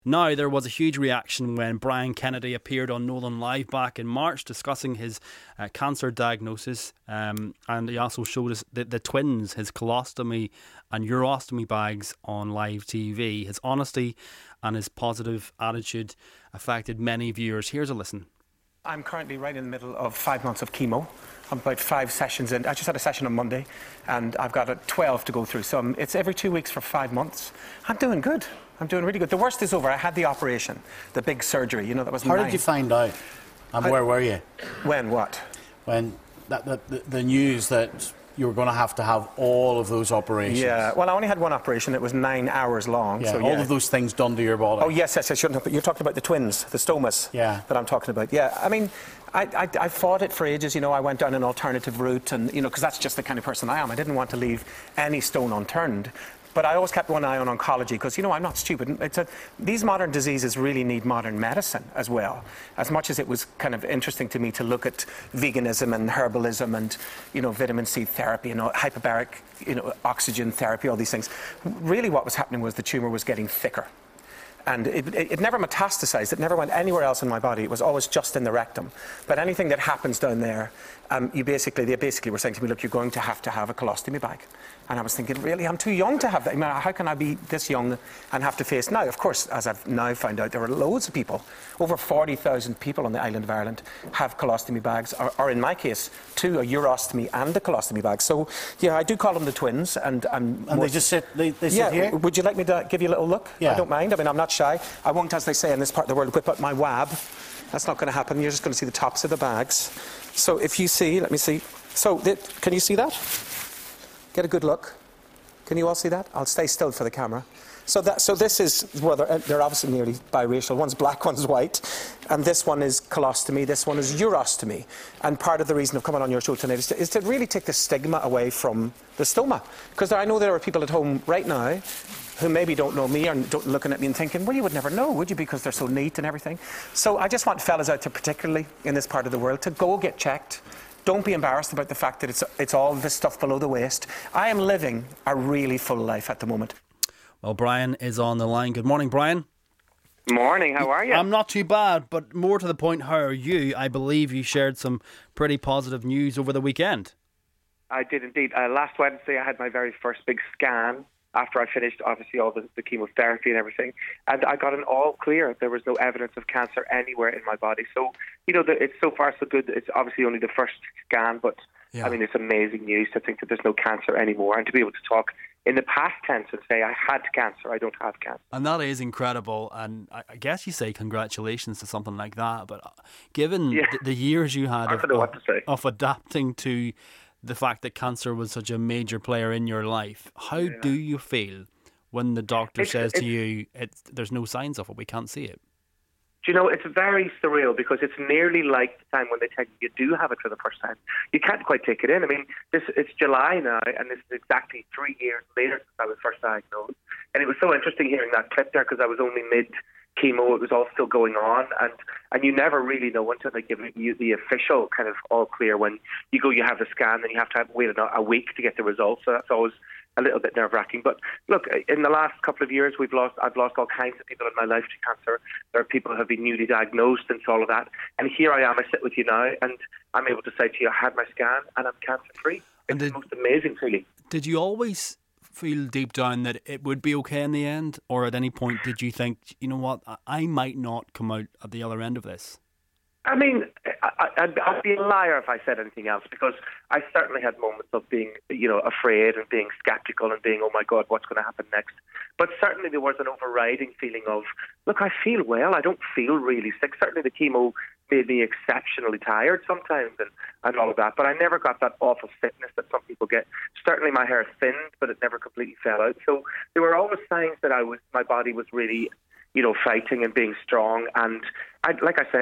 Now, there was a huge reaction when Brian Kennedy appeared on Nolan Live back in March discussing his cancer diagnosis, and he also showed us the twins, his colostomy and urostomy bags on live TV. His honesty and his positive attitude affected many viewers. Here's a listen. I'm currently right in the middle of 5 months of chemo. I'm about 5 sessions in. I just had a session on Monday, and I've got 12 to go through. So it's every 2 weeks for 5 months. I'm doing good. I'm doing really good. The worst is over. I had the operation, the big surgery. You know, that was How did you find out? And where were you? When what? When the news that you were going to have all of those operations. Yeah, well, I only had one operation. It was 9 hours long. Yeah, so, all of those things done to your body. Oh, yes, I shouldn't have. But you're talking about the twins, the stomas that I'm talking about. Yeah, I mean, I fought it for ages. You know, I went down an alternative route and, you know, because that's just the kind of person I am. I didn't want to leave any stone unturned. But I always kept one eye on oncology because, you know, I'm not stupid. These modern diseases really need modern medicine as well. As much as it was kind of interesting to me to look at veganism and herbalism and, you know, vitamin C therapy and hyperbaric, you know, oxygen therapy, all these things, really what was happening was the tumour was getting thicker. And it never metastasized. It never went anywhere else in my body. It was always just in the rectum. But anything that happens down there, they basically were saying to me, look, you're going to have a colostomy bag. And I was thinking, really, I'm too young to have that. I mean, how can I be this young and have to face now? Of course, as I've now found out, there are loads of people, over 40,000 people on the island of Ireland have colostomy bags, or in my case, 2, a urostomy and a colostomy bag. So, yeah, I do call them the twins. And they just sit, they sit here? Would you like me to give you a little look? Yeah. I don't mind. I mean, I'm not shy. I won't, as they say in this part of the world, whip out my wab. That's not going to happen. You're just going to see the tops of the bags. So if you see, let me see. So, can you see that? Get a good look. Can you all see that? I'll stay still for the camera. So this is, well, they're obviously nearly biracial. One's black, one's white. And this one is colostomy, this one is urostomy. And part of the reason of coming on your show tonight is to really take the stigma away from the stoma. Because I know there are people at home right now who maybe don't know me and don't looking at me and thinking, well, you would never know, would you? Because they're so neat and everything. So I just want fellas out there, particularly in this part of the world, to go get checked. Don't be embarrassed about the fact that it's all this stuff below the waist. I am living a really full life at the moment. Well, Brian is on the line. Good morning, Brian. Morning, how are you? I'm not too bad, but more to the point, how are you? I believe you shared some pretty positive news over the weekend. I did indeed. Last Wednesday I had my very first big scan after I finished, obviously, all the chemotherapy and everything. And I got an all clear. There was no evidence of cancer anywhere in my body. So, you know, it's so far so good. It's obviously only the first scan, but, I mean, it's amazing news to think that there's no cancer anymore. And to be able to talk in the past tense and say, I had cancer, I don't have cancer. And that is incredible. And I guess you say congratulations to something like that. But given the years you had of adapting to the fact that cancer was such a major player in your life, how do you feel when the doctor says to you, there's no signs of it, we can't see it? Do you know, it's very surreal because it's nearly like the time when they tell you do have it for the first time. You can't quite take it in. I mean, it's July now, and this is exactly 3 years later since I was first diagnosed. And it was so interesting hearing that clip there because I was only mid-chemo. It was all still going on, and you never really know until they give you the official kind of all clear. When you go, you have the scan, then you have to wait a week to get the results. So that's always a little bit nerve-wracking. But look, in the last couple of years, I've lost all kinds of people in my life to cancer. There are people who have been newly diagnosed and all of that. And here I am, I sit with you now, and I'm able to say to you, I had my scan and I'm cancer-free. It's the most amazing feeling. Did you always feel deep down that it would be okay in the end? Or at any point did you think, you know what, I might not come out at the other end of this? I mean, I'd be a liar if I said anything else, because I certainly had moments of being, you know, afraid and being skeptical and being, oh my God, what's going to happen next? But certainly there was an overriding feeling of, look, I feel well, I don't feel really sick. Certainly the chemo made me exceptionally tired sometimes and all of that, but I never got that awful sickness that some people get. Certainly my hair thinned, but it never completely fell out. So there were always signs that my body was really, you know, fighting and being strong. And I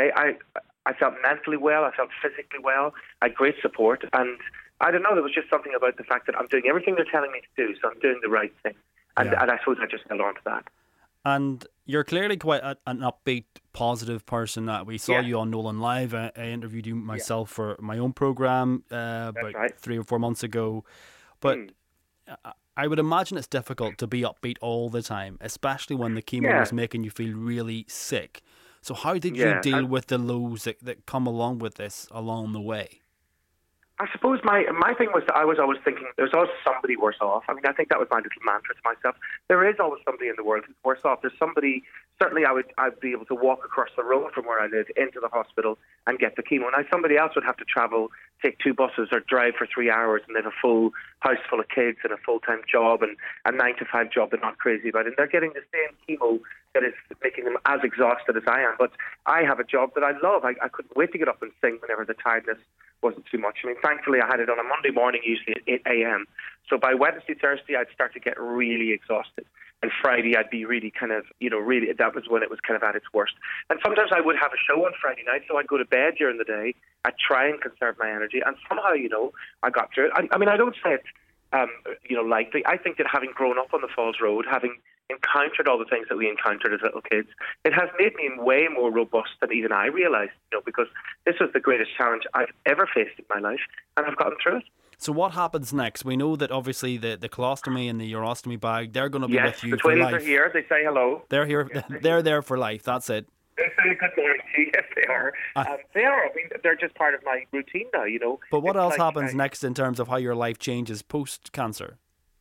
felt mentally well, I felt physically well, I had great support, and I don't know, there was just something about the fact that I'm doing everything they're telling me to do, so I'm doing the right thing. And I suppose I just held on to that. And you're clearly quite an upbeat, positive person. We saw you on Nolan Live. I interviewed you myself for my own programme about 3 or 4 months ago. But I would imagine it's difficult to be upbeat all the time, especially when the chemo is making you feel really sick. So how did you deal with the lows that come along with this along the way? I suppose my thing was that I was always thinking there's always somebody worse off. I mean, I think that was my little mantra to myself. There is always somebody in the world who's worse off. There's somebody, certainly I'd be able to walk across the road from where I live into the hospital and get the chemo. Now, somebody else would have to travel, take 2 buses or drive for 3 hours and live a full house full of kids and a full-time job and a 9-to-5 job they're not crazy about. And they're getting the same chemo that is making them as exhausted as I am. But I have a job that I love. I couldn't wait to get up and sing whenever the tiredness wasn't too much. I mean, thankfully, I had it on a Monday morning, usually at 8 a.m. So by Wednesday, Thursday, I'd start to get really exhausted. And Friday, I'd be really kind of, really, that was when it was kind of at its worst. And sometimes I would have a show on Friday night, so I'd go to bed during the day. I'd try and conserve my energy. And somehow, I got through it. I mean, I don't say it, lightly. I think that having grown up on the Falls Road, having encountered all the things that we encountered as little kids, it has made me way more robust than even I realised, because this was the greatest challenge I've ever faced in my life, and I've gotten through it. So what happens next? We know that obviously the colostomy and the urostomy bag, they're going to be with you for life. Yes, the twins are here. They say hello. They're here. Yes, they're there for life. That's it. They say good morning to you. Yes, they are. They are. I mean, they're just part of my routine now, But what else happens next in terms of how your life changes post-cancer?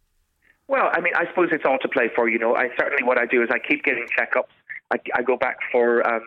Well, I mean, I suppose it's all to play for, I certainly, what I do is I keep getting checkups. I go back for, a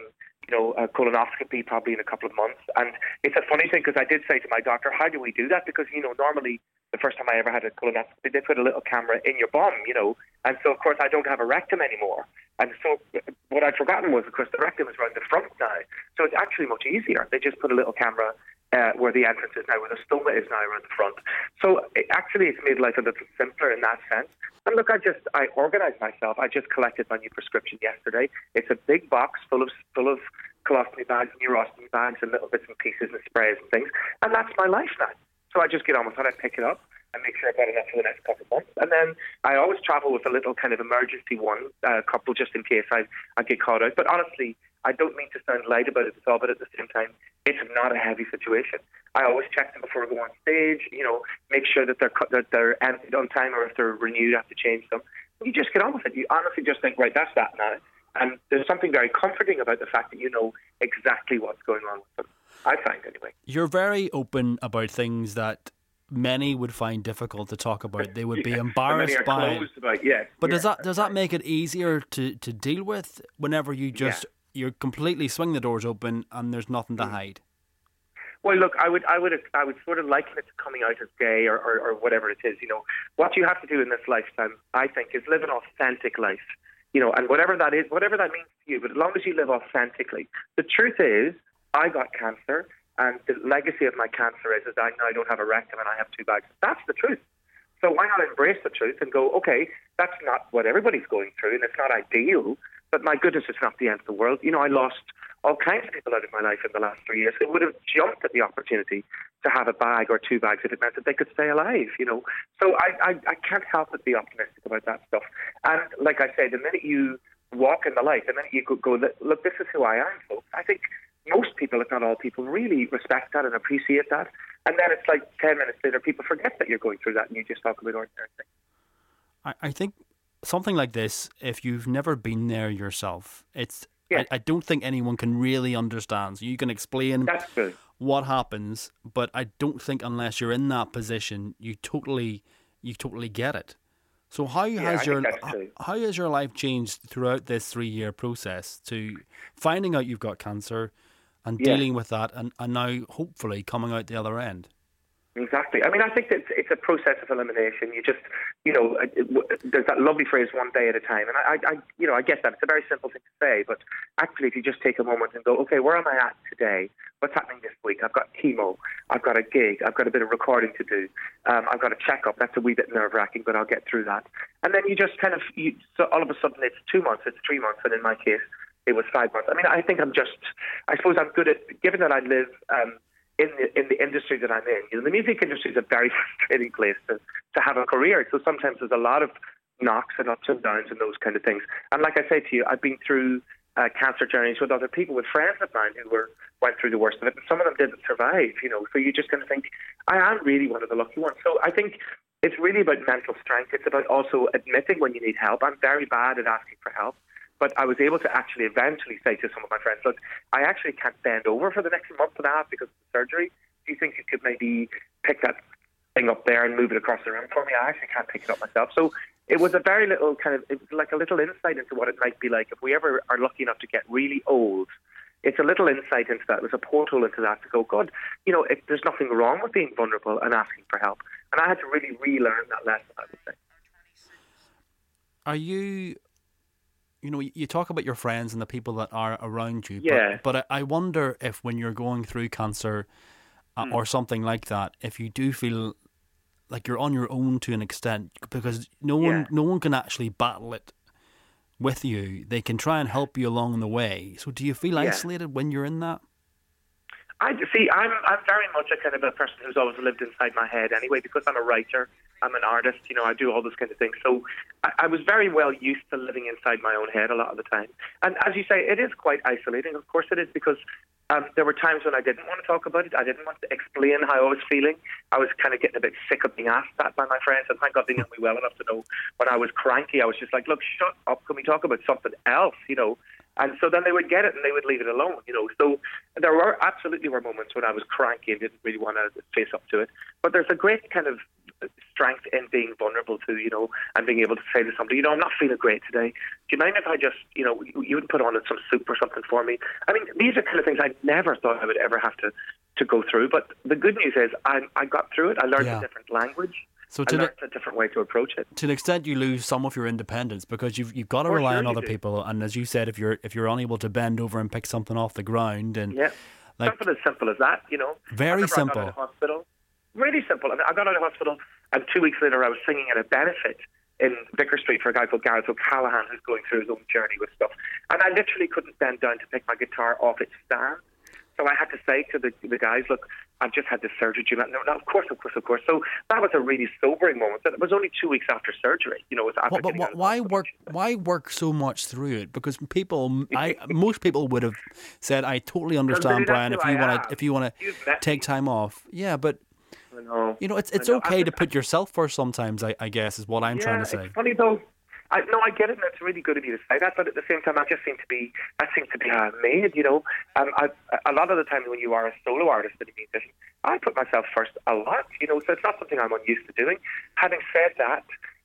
colonoscopy probably in a couple of months. And it's a funny thing because I did say to my doctor, how do we do that? Because, normally the first time I ever had a colonoscopy, they put a little camera in your bum, And so, of course, I don't have a rectum anymore. And so what I'd forgotten was, of course, the rectum is around the front now. So it's actually much easier. They just put a little camera where the entrance is now, where the stoma is now around the front. So it's made life a little simpler in that sense. And look, I organised myself. I just collected my new prescription yesterday. It's a big box full of colostomy bags, urostomy bags, and little bits and pieces and sprays and things. And that's my life now. So I just get on with it. I pick it up and make sure I've got enough for the next couple of months. And then I always travel with a little kind of emergency couple just in case I get caught out. But honestly, I don't mean to sound light about it at all, but at the same time, it's not a heavy situation. I always check them before I go on stage, make sure that they're emptied on time, or if they're renewed, I have to change them. You just get on with it. You honestly just think, right, that's that now. And there's something very comforting about the fact that you know exactly what's going on with them. I find, anyway. You're very open about things that many would find difficult to talk about. They would be embarrassed by. But does that make it easier to deal with whenever you just you completely swing the doors open and there's nothing to hide? Well, look, I would sort of liken it to coming out as gay or whatever it is. What you have to do in this lifetime, I think, is live an authentic life. And whatever that is, whatever that means to you, but as long as you live authentically. The truth is, I got cancer, and the legacy of my cancer is I now don't have a rectum and I have 2 bags. That's the truth. So why not embrace the truth and go, okay, that's not what everybody's going through, and it's not ideal, but my goodness, it's not the end of the world. I lost all kinds of people out of my life in the last 3 years who would have jumped at the opportunity to have a bag or 2 bags if it meant that they could stay alive, So I can't help but be optimistic about that stuff. And like I say, the minute you walk in the light, the minute you go, look, this is who I am, folks, I think most people, if not all people, really respect that and appreciate that. And then it's like 10 minutes later, people forget that you're going through that and you just talk about ordinary things. I think something like this, if you've never been there yourself, I don't think anyone can really understand. So you can explain what happens, but I don't think unless you're in that position, you totally get it. So how has your life changed throughout this 3-year process to finding out you've got cancer and dealing with that and now hopefully coming out the other end? Exactly. I mean, I think that it's a process of elimination. You just, there's that lovely phrase, one day at a time. And I get that. It's a very simple thing to say, but actually if you just take a moment and go, okay, where am I at today? What's happening this week? I've got chemo. I've got a gig. I've got a bit of recording to do. I've got a checkup. That's a wee bit nerve-wracking, but I'll get through that. And then you just kind of, so all of a sudden it's 2 months, it's 3 months, and in my case, it was 5 months. I mean, I think I suppose I'm good at, given that I live in the industry that I'm in. The music industry is a very frustrating place to have a career. So sometimes there's a lot of knocks and ups and downs and those kind of things. And like I say to you, I've been through cancer journeys with other people, with friends of mine who went through the worst of it, and some of them didn't survive, So you just kind of think, I am really one of the lucky ones. So I think it's really about mental strength. It's about also admitting when you need help. I'm very bad at asking for help, but I was able to actually eventually say to some of my friends, look, I actually can't bend over for the next month and a half because of the surgery. Do you think you could maybe pick that thing up there and move it across the room for me? I actually can't pick it up myself. So it was a very little it was like a little insight into what it might be like if we ever are lucky enough to get really old. It's a little insight into that. It was a portal into that to go, God, there's nothing wrong with being vulnerable and asking for help. And I had to really relearn that lesson, I would say. Are you, you talk about your friends and the people that are around you, yeah. but I wonder if when you're going through cancer or something like that, if you do feel like you're on your own to an extent, because no one can actually battle it with you. They can try and help you along the way. So do you feel isolated when you're in that? I'm very much a kind of a person who's always lived inside my head anyway, because I'm a writer, I'm an artist, I do all those kind of things. So I was very well used to living inside my own head a lot of the time. And as you say, it is quite isolating. Of course it is, because there were times when I didn't want to talk about it. I didn't want to explain how I was feeling. I was kind of getting a bit sick of being asked that by my friends. And thank God they knew me well enough to know when I was cranky, I was just like, look, shut up. Can we talk about something else, And so then they would get it and they would leave it alone, So there absolutely were moments when I was cranky and didn't really want to face up to it. But there's a great kind of strength in being vulnerable to, and being able to say to somebody, I'm not feeling great today. Do you mind if I just, you would put on some soup or something for me? I mean, these are kind of things I never thought I would ever have to go through. But the good news is I got through it. I learned a different language. So I learned a different way to approach it. To an extent, you lose some of your independence because you've got to rely on other people. And as you said, if you're unable to bend over and pick something off the ground, and something as simple as that, very simple. I got out of hospital, really simple. I got out of hospital, and 2 weeks later, I was singing at a benefit in Vicar Street for a guy called Gareth O'Callaghan, who's going through his own journey with stuff. And I literally couldn't bend down to pick my guitar off its stand. So I had to say to the guys, look, I've just had this surgery. No, of course. So that was a really sobering moment. It was only 2 weeks after surgery. But why work so much through it? Because most people would have said, I totally understand, Brian, if you want to take time off. Yeah, but it's okay to put yourself first sometimes, I guess, is what I'm trying to say. It's funny though. I get it, and it's really good of you to say that, but at the same time, that seems to be how I'm made, a lot of the time when you are a solo artist and a musician, I put myself first a lot, so it's not something I'm unused to doing. Having said that,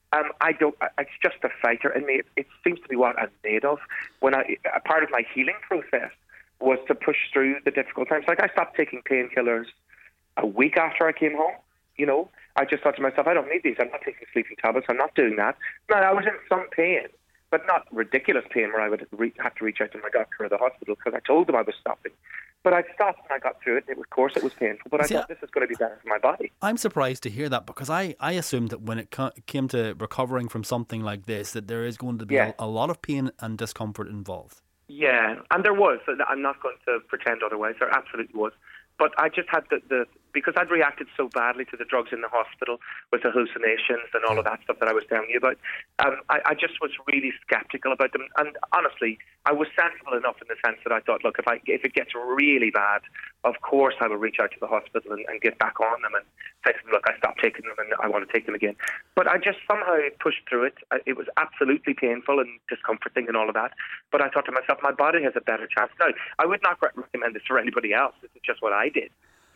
it's just a fighter in me. It seems to be what I'm made of. A part of my healing process was to push through the difficult times. Like, I stopped taking painkillers a week after I came home, I just thought to myself, I don't need these. I'm not taking sleeping tablets. I'm not doing that. Now, I was in some pain, but not ridiculous pain where I would have to reach out to my doctor or the hospital because I told them I was stopping. But I stopped and I got through it. Of course, it was painful, but I thought this is going to be better for my body. I'm surprised to hear that because I assumed that when it came to recovering from something like this, that there is going to be a lot of pain and discomfort involved. Yeah, and there was. I'm not going to pretend otherwise. There absolutely was. But I just had because I'd reacted so badly to the drugs in the hospital with the hallucinations and all of that stuff that I was telling you about, I just was really sceptical about them. And honestly, I was sensible enough in the sense that I thought, look, if it gets really bad, of course I will reach out to the hospital and get back on them and say to them, look, I stopped taking them and I want to take them again. But I just somehow pushed through it. It was absolutely painful and discomforting and all of that. But I thought to myself, my body has a better chance. Now, I would not recommend this for anybody else. This is just what I did.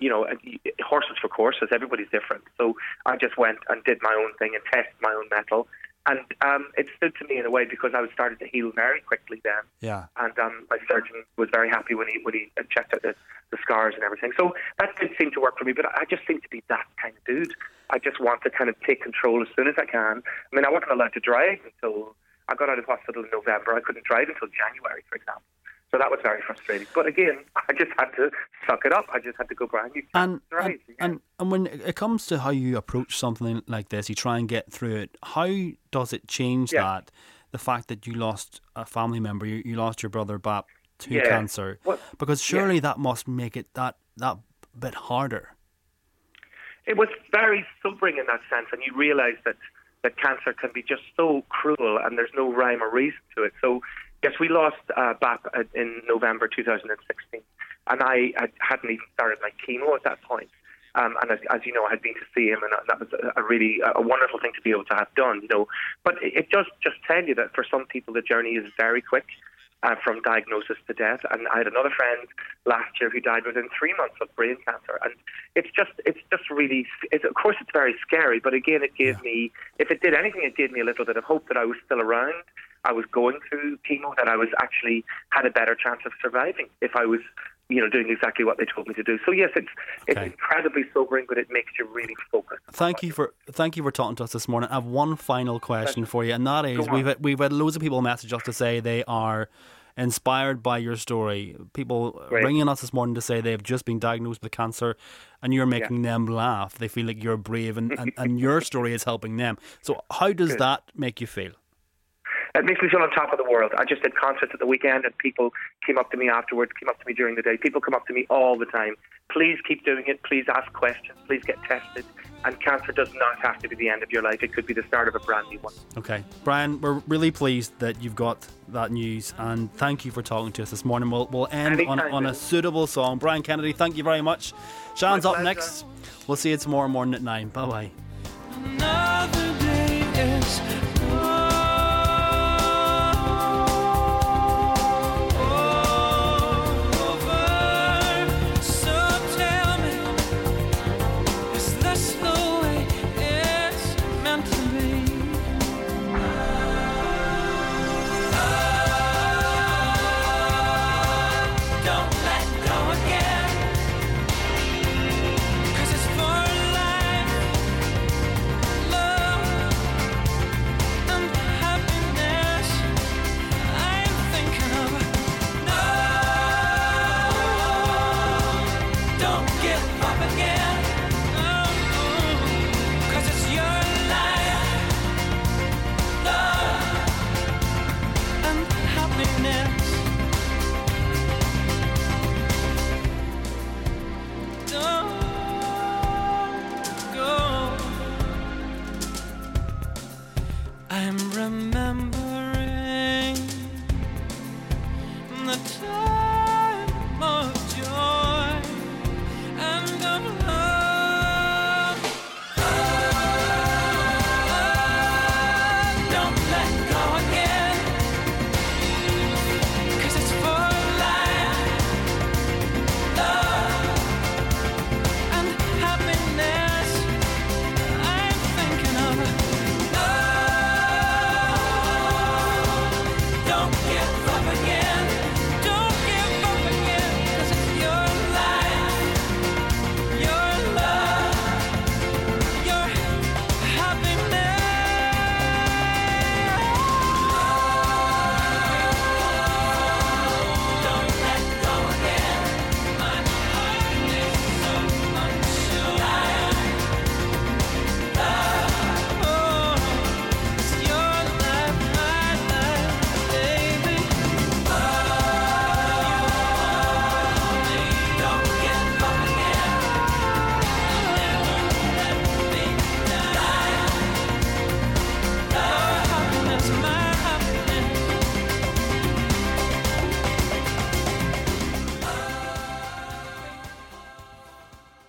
Horses for courses, everybody's different. So I just went and did my own thing and tested my own metal. And it stood to me in a way because I was started to heal very quickly then. Yeah. And my surgeon was very happy when he checked out the scars and everything. So that did seem to work for me, but I just seem to be that kind of dude. I just want to kind of take control as soon as I can. I mean, I wasn't allowed to drive until I got out of hospital in November. I couldn't drive until January, for example. So that was very frustrating. But again, I just had to suck it up. I just had to go, Brian, you can't drive. And when it comes to how you approach something like this, you try and get through it, how does it change that, the fact that you lost a family member, you lost your brother Bap to cancer? Because surely that must make it that bit harder. It was very sobering in that sense, and you realise that cancer can be just so cruel and there's no rhyme or reason to it. So Yes, we lost BAP in November 2016, and I hadn't even started my chemo at that point. And as you know, I had been to see him, and that was a really wonderful thing to be able to have done. But it does just tell you that for some people the journey is very quick. From diagnosis to death. And I had another friend last year who died within 3 months of brain cancer. And it's just really, of course it's very scary, but again, it gave me, if it did anything, it gave me a little bit of hope that I was still around. I was going through chemo, that I was actually had a better chance of surviving if I was, doing exactly what they told me to do. So yes, it's incredibly sobering, but it makes you really focus. Thank you for talking to us this morning. I have one final question for you, and that is, we've had loads of people message us to say they are inspired by your story. People ringing us this morning to say they've just been diagnosed with cancer, and you're making them laugh. They feel like you're brave, and your story is helping them. So how does that make you feel? It makes me feel on top of the world. I just did concerts at the weekend, and people came up to me afterwards, came up to me during the day. People come up to me all the time. Please keep doing it. Please ask questions. Please get tested. And cancer does not have to be the end of your life. It could be the start of a brand new one. Okay. Brian, we're really pleased that you've got that news, and thank you for talking to us this morning. We'll end on a suitable song. Brian Kennedy, thank you very much. Shannon's up next. We'll see you tomorrow morning at 9. Bye-bye. Another day is I'm remembering the time